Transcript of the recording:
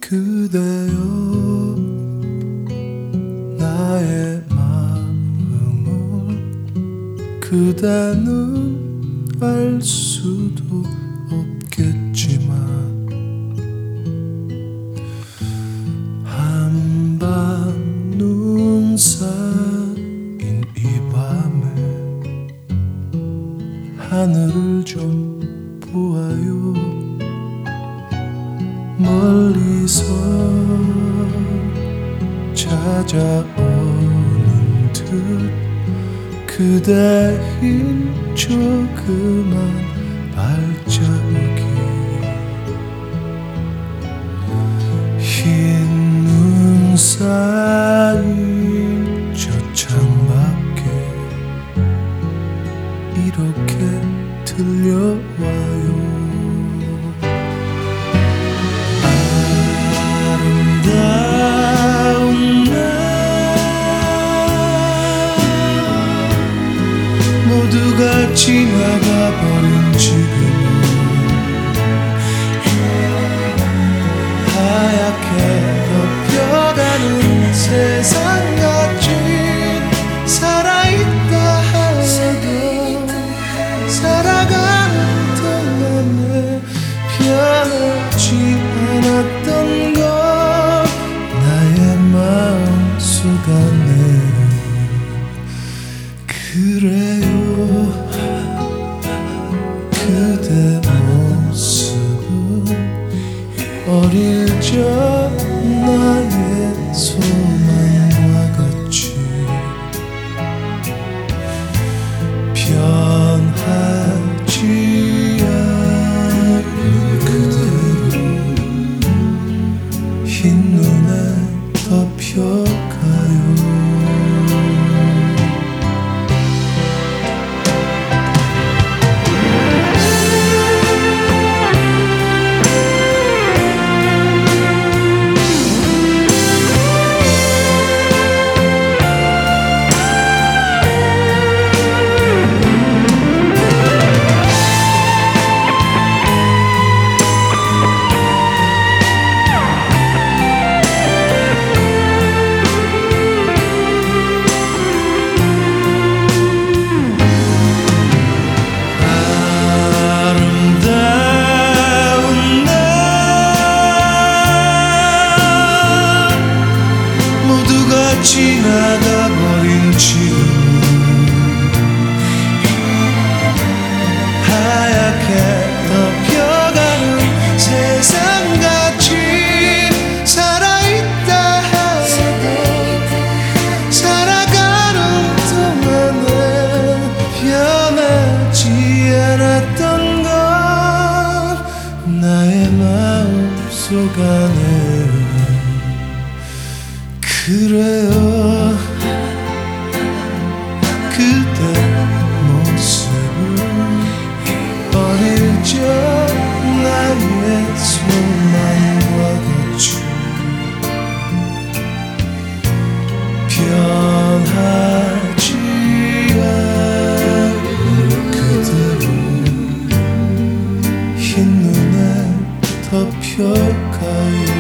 그대여 나의 마음을 그대는 알 수도 없겠지만 한밤 눈 쌓인 이 밤에 하늘을 좀 보아요. 멀리서 찾아오는 듯 그대 흰 조그만 발자국이 흰 눈 쌓인 저 창밖에 이렇게 들려와요. 아름다운 날 모두가 지나가 버린 지금은 하얗게 덮여가는 세상 같이 살아있다 해도 살아가는 동안에 변하지 않았던 것 나의 마음속 안에 그래요. 그대 모습은 어릴 적 나의 소망과 같이 변하지 않을 그대로 흰 눈에 덮여가요. 지나가 버린 지금 하얗게 덮여가는 세상같이 살아있다 해도 살아가는 동안에 변하지 않았던 것 나의 마음속 안에 그래요. 그대 모습은 어릴 적 나의 소망과 같이 변하지 않을 그대로 흰 눈에 덮여가요.